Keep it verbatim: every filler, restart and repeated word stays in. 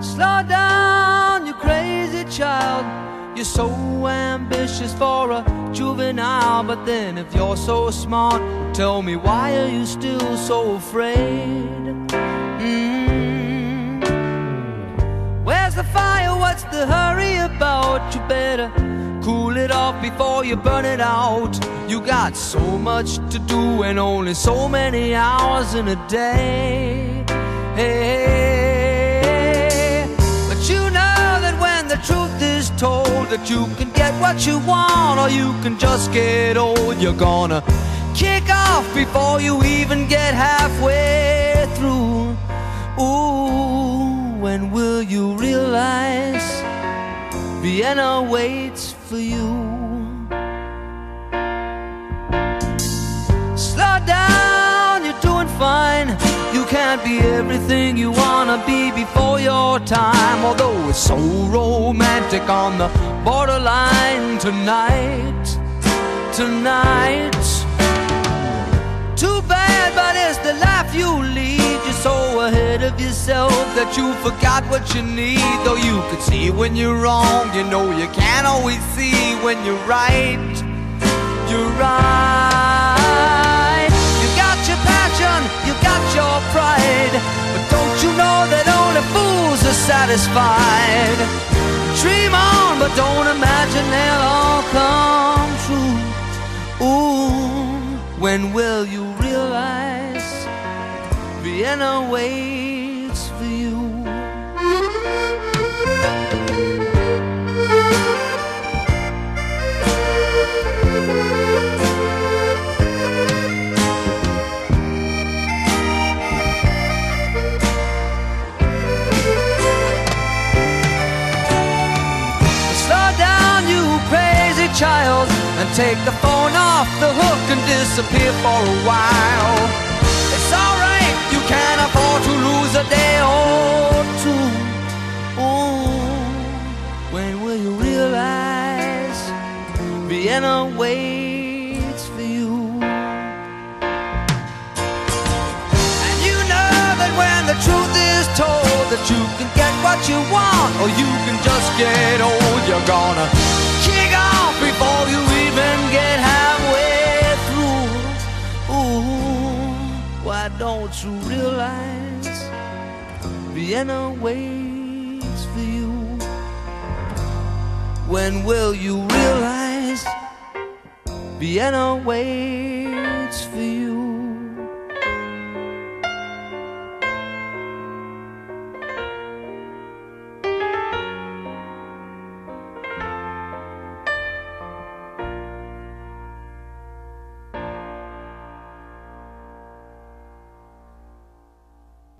Slow down, you crazy child. You're so ambitious for a juvenile. But then if you're so smart, tell me, why are you still so afraid? Mm. Where's the fire? What's the hurry about? You better cool it off before you burn it out. You got so much to do and only so many hours in a day. Hey, but you know that when the truth is told, that you can get what you want or you can just get old. You're gonna kick off before you even get halfway through. Ooh, when will you realize Vienna waits for you? Slow down, you're doing fine. You can't be everything you wanna be before your time. Although it's so romantic on the borderline tonight, tonight. Too bad, but it's the life you lead. You're so ahead of yourself that you forgot what you need. Though you could see when you're wrong, you know you can't always see when you're right. You're right. You got your passion, you got your pride, but don't you know that only fools are satisfied? Dream on, but don't imagine they'll all come true. Ooh, when will you realize Vienna waits for you? Slow down, you crazy child, and take the phone off the hook and disappear for a while. It's alright, you can't afford to lose a day or two. Ooh, when will you realize Vienna waits for you? And you know that when the truth is told, that you can get what you want or you can just get old. You're gonna kick off before you even get halfway through. Ooh, why don't you realize Vienna waits for you? When will you realize Vienna waits for you?